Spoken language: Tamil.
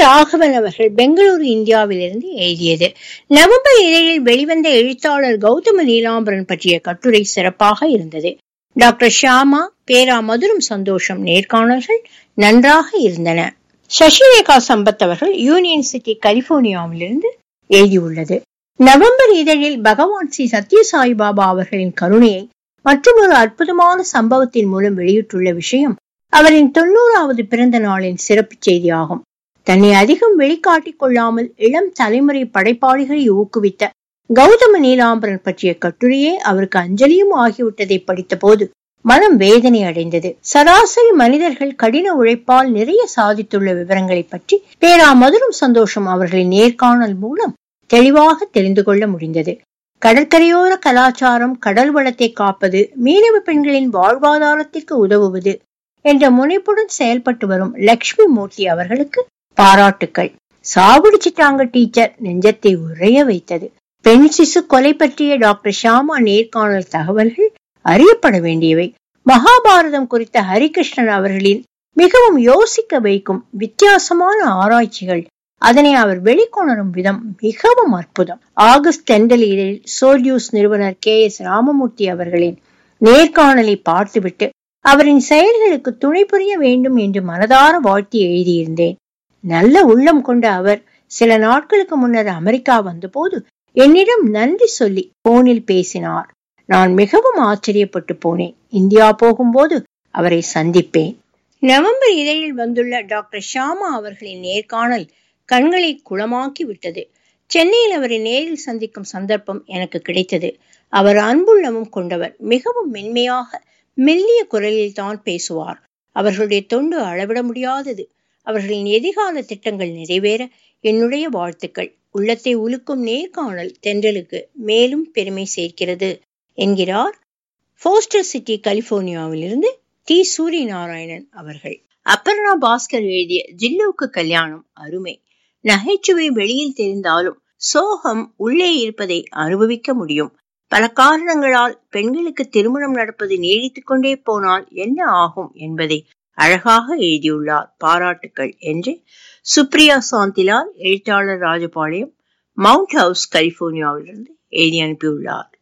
ராகவன் அவர்கள் பெங்களூரு, இந்தியாவிலிருந்து எழுதியது. நவம்பர் இதழில் வெளிவந்த எழுத்தாளர் கௌதம நீலாம்பரன் பற்றிய கட்டுரை சிறப்பாக இருந்தது. டாக்டர் ஷியாமா, பேரா மதுரம் சந்தோஷம் நேர்காணல்கள் நன்றாக இருந்தன. சசிரேகா சம்பத் அவர்கள் யூனியன் சிட்டி, கலிபோர்னியாவிலிருந்து எழுதியுள்ளது. நவம்பர் இதழில் பகவான் ஸ்ரீ சத்யசாய் பாபா அவர்களின் கருணையை மற்றொரு அற்புதமான சம்பவத்தின் மூலம் வெளியிட்டுள்ள விஷயம் அவரின் 90வது பிறந்த நாளின் சிறப்பு செய்தியாகும். தன்னை அதிகம் வெளிக்காட்டிக் கொள்ளாமல் இளம் தலைமுறை படைப்பாளிகளை ஊக்குவித்த கௌதம நீலாம்பரன் பற்றிய கட்டுரையே அவருக்கு அஞ்சலியும் ஆகிவிட்டதை படித்த போது மனம் வேதனை அடைந்தது. சராசரி மனிதர்கள் கடின உழைப்பால் நிறைய சாதித்துள்ள விவரங்களை பற்றி பேரா மதுரம் சந்தோஷம் அவர்களின் நேர்காணல் மூலம் தெளிவாக தெரிந்து கொள்ள முடிந்தது. கடற்கரையோர கலாச்சாரம், கடல் வளத்தை காப்பது, மீனவ பெண்களின் வாழ்வாதாரத்திற்கு உதவுவது என்ற முனைப்புடன் செயல்பட்டு வரும் லட்சுமி மூர்த்தி அவர்களுக்கு பாராட்டுக்கள். சாகுடிச்சிட்டாங்க டீச்சர் நெஞ்சத்தை உறைய வைத்தது. பெண் சிசு கொலை பற்றிய டாக்டர் ஷியாமா நேர்காணல் தகவல்கள் அறியப்பட வேண்டியவை. மகாபாரதம் குறித்த ஹரிகிருஷ்ணன் அவர்களின் மிகவும் யோசிக்க வைக்கும் வித்தியாசமான ஆராய்ச்சிகள், அதனை அவர் வெளிக்கொணரும் விதம் மிகவும் அற்புதம். ஆகஸ்ட் தெண்டலில் சோல்யூஸ் நிறுவனர் KS ராமமூர்த்தி அவர்களின் நேர்காணலை பார்த்துவிட்டு அவரின் செயல்களுக்கு துணை புரிய வேண்டும் என்று மனதார வாழ்த்தி எழுதியிருந்தேன். நல்ல உள்ளம் கொண்ட அவர் சில நாட்களுக்கு முன்னர் அமெரிக்கா வந்தபோது என்னிடம் நன்றி சொல்லி போனில் பேசினார். நான் மிகவும் ஆச்சரியப்பட்டு போனேன். இந்தியா போகும்போது அவரை சந்திப்பேன். நவம்பர் இதழில் வந்துள்ள டாக்டர் ஷியாமா அவர்களின் நேர்காணல் கண்களை குளமாக்கி விட்டது. சென்னையில் அவரை நேரில் சந்திக்கும் சந்தர்ப்பம் எனக்கு கிடைத்தது. அவர் அன்புள்ளமும் கொண்டவர். மிகவும் மென்மையாக மெல்லிய குரலில் தான் பேசுவார். அவர்களுடைய தொண்டு அளவிட முடியாதது. அவர்களின் எதிர்கால திட்டங்கள் நிறைவேற என்னுடைய வாழ்த்துக்கள். உள்ளத்தை உலுக்கும் நேர்காணல் தென்றலுக்கு மேலும் பெருமை சேர்க்கிறது என்கிறார் போஸ்டர் சிட்டி, கலிபோர்னியாவிலிருந்து டி. சூரியநாராயணன் அவர்கள். அப்பர்ணா பாஸ்கர் எழுதிய ஜில்லுவுக்கு கல்யாணம் அருமை. நகைச்சுவை வெளியில் தெரிந்தாலும் சோகம் உள்ளே இருப்பதை அனுபவிக்க முடியும். பல காரணங்களால் பெண்களுக்கு திருமணம் நடப்பது நீடித்துக் கொண்டே போனால் என்ன ஆகும் என்பதை அழகாக எழுதியுள்ளார். பாராட்டுக்கள் என்று சுப்ரியா சாந்திலால், எழுத்தாளர், ராஜபாளையம், மவுண்ட் ஹவுஸ், கலிபோர்னியாவிலிருந்து எழுதி அனுப்பியுள்ளார்.